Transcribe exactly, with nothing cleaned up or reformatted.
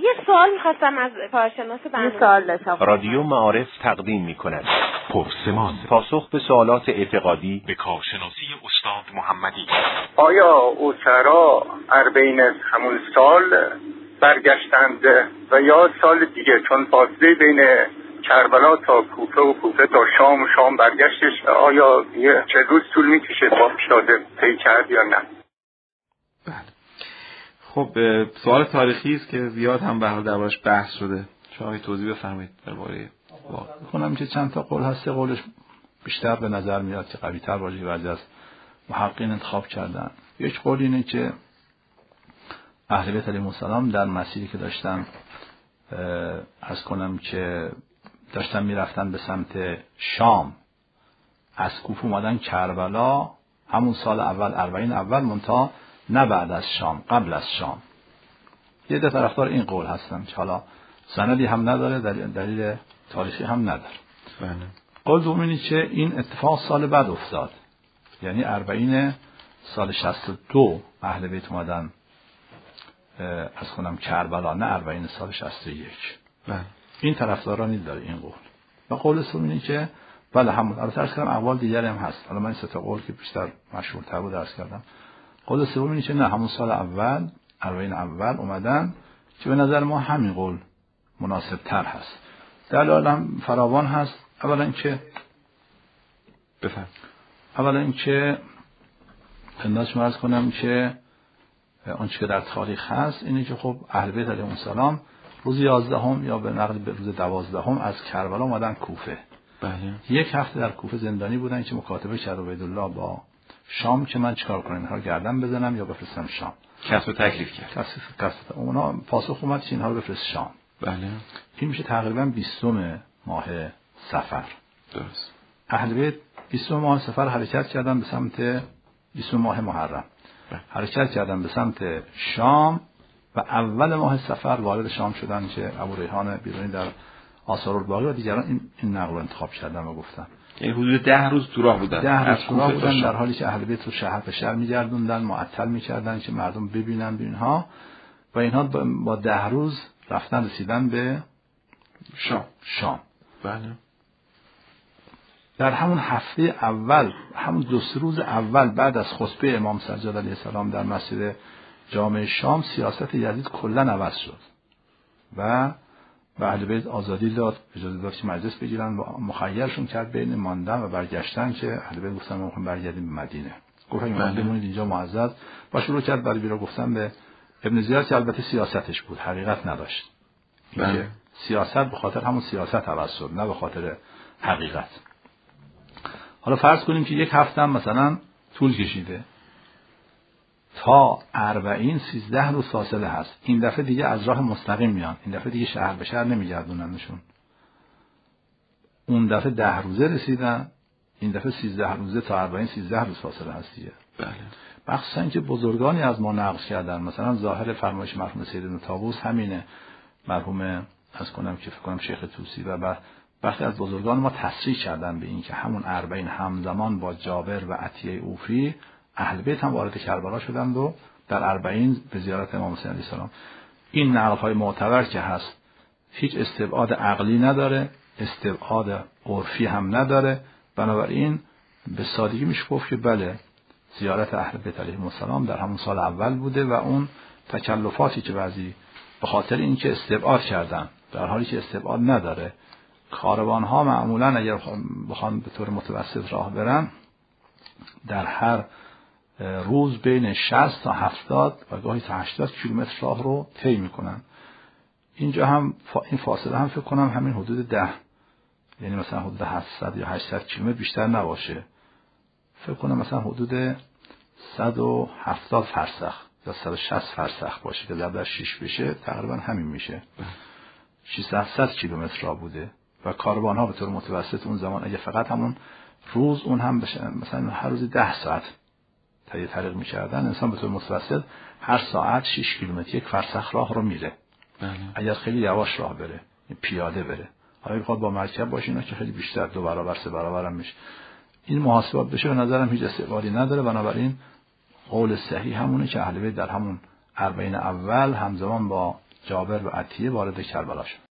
یه سوال می‌خواستم از کارشناس برنامه. سوال داشتم. رادیو معارف تقدیم می‌کند پرسمان، پاسخ به سوالات اعتقادی به کارشناسی استاد محمدی. آیا اسرا اربعین از همون سال برگشتند و یا سال دیگه؟ چون فاصله بین کربلا تا کوفه و کوفه تا شام و شام برگشتش آیا یه چه روز طول میکشه با پیاده طی کرد یا نه؟ بله. خب سوال تاریخی است که زیاد هم به حال دربارش بحث شده. شما توضیح بفرمایید درباره واقع. می‌خونم که چند تا قول هست، قولش بیشتر به نظر میاد که قوی‌تر باشه، بعضی از محققین انتخاب کردن. یک قول اینه که اهل بیت علیهم السلام در مسیری که داشتن از کنم که داشتن میرفتن به سمت شام، از کوفه اومدن کربلا همون سال اول اربعین اول، منتها نه بعد از شام، قبل از شام. یه ده طرفدار این قول هستن که حالا سندی هم نداره، دلیل تاریخی هم نداره. بله. قول دوم اینه که این اتفاق سال بعد افتاد، یعنی اربعین سال شصت و دو اهل بیت اومدن از کنم کربلا، نه اربعین سال شصت و یک. بله. این طرفدارانی داره این قول. و قول سوم اینه که بله همون، البته عرض کردم اقوال دیگری هم هست، حالا من این سه تا قول که بیشتر مشهورتر بود عرض کردم. قول سوم اینه که نه همون سال اول اربعین اول اومدن، که به نظر ما همین قول مناسب تر هست. دلایل هم فراوان هست. اولا اینکه بفهم اولا اینکه انداز مرز کنم که آنچه که در تاریخ هست اینه که خب اهل بیت علیهم السلام روز یازدهم یا به نقل به روز دوازدهم از کربلا اومدن کوفه. بله. یک هفته در کوفه زندانی بودن که مکاتبه کرد عبیدالله با شام که من چیکار کنم، اینها رو گردن بزنم یا بفرستم شام. کسب تکلیف کرد. کسب کسب اونا پاسخ اومد که اینها رو بفرست شام. بله. این میشه تقریبا بیستم ماه صفر. درست. اهل بیت بیستم ماه صفر حرکت کردن به سمت بیستم ماه محرم. بله. حرکت کردن به سمت شام و اول ماه صفر وارد شام شدن که ابو ریحان بیرونی در آثار الباقی و دیگران این این نقل رو انتخاب کردن و گفتن. یعنی حدود ده روز تو راه بودن. ده روز تو راه بودن در حالی که اهل بیت رو شهر به شهر می‌گردوندن، معطل می‌کردن که مردم ببینن اینها، و اینها با ده روز رفتن رسیدن به شام. شام. بله. در همون هفته اول، همون دو سه روز اول بعد از خطبه امام سجاد علیه السلام در مسجد جامع شام، سیاست یزید کلا عوض شد و به اهل بیت آزادی داد، اجازه داد که مجلس بگیرن و مخیرشون کرد بین ماندن و برگشتن، که اهل بیت گفتن ما می‌خوایم برگردیم به مدینه. گفتن ما بمونید اینجا معزز، و شروع کرد برای بیرا گفتن به ابن زیاد که البته سیاستش بود، حقیقت نداشت. بله. سیاست به خاطر همون سیاست عوض شد، نه به خاطر حقیقت. حالا فرض کنیم که یک هفته هم مثلا طول کشیده تا اربعین سیزده روز فاصله هست. این دفعه دیگه از راه مستقیم میان، این دفعه دیگه شهر به شهر نمیگردوننشون. اون دفعه ده روزه رسیدن، این دفعه سیزده روزه تا اربعین سیزده روز فاصله هست دیگه. بله. مخصوصا که بزرگانی از ما نقل کردن، مثلا ظاهر فرمایش مرحوم سید ابن طاووس همینه، مرحوم از کنم که فکر کنم شیخ طوسی و بعد وقتی از بزرگان ما تصریح کردن به این که همون اربعین همزمان با جابر و عطیه اوفی اهل بیت هم وارد کربلا شدند و در اربعین به زیارت امام حسین علیه السلام. این نقل‌های معتبر که هست هیچ استبعاد عقلی نداره، استبعاد عرفی هم نداره، بنابراین به سادگی میشه گفت که بله زیارت اهل بیت علیهم السلام در همون سال اول بوده و اون تکلفاتی که بعضی به خاطر اینکه استبعاد کردن در حالی که استبعاد نداره، کاروان ها معمولا اگر بخوان به طور متوسط راه برن در هر روز بین شصت تا هفتاد و گاهی تا هشتاد کیلومتر راه رو طی میکنن. اینجا هم این فاصله هم فکر کنم همین حدود ده، یعنی مثلا حدود هفتصد یا هشتصد کیلومتر بیشتر نباشه. فکر کنم مثلا حدود صد و هفتاد فرسخ یا صد و شصت فرسخ باشه که ضرب در شش بشه تقریبا همین میشه. ششصد هفتصد کیلومتر راه بوده و کاروان ها به طور متوسط اون زمان اگه فقط همون روز اون هم بشه مثلا هر روز ده ساعت طی طریق می‌کردن، انسان به طور متوسط هر ساعت شش کیلومتر یک فرسخ راه رو میره. بله. اگر خیلی یواش راه بره، پیاده بره. حالا بخواد با مرکب باشه اینا که خیلی بیشتر، دو برابر سه برابر هم میشه. این محاسبات بشه به نظرم هیچ استعمالی نداره. بنابراین قول صحیح همونه که اهل بیت در همون اربعین اول همزمان با جابر و عطیه وارد کربلا شد.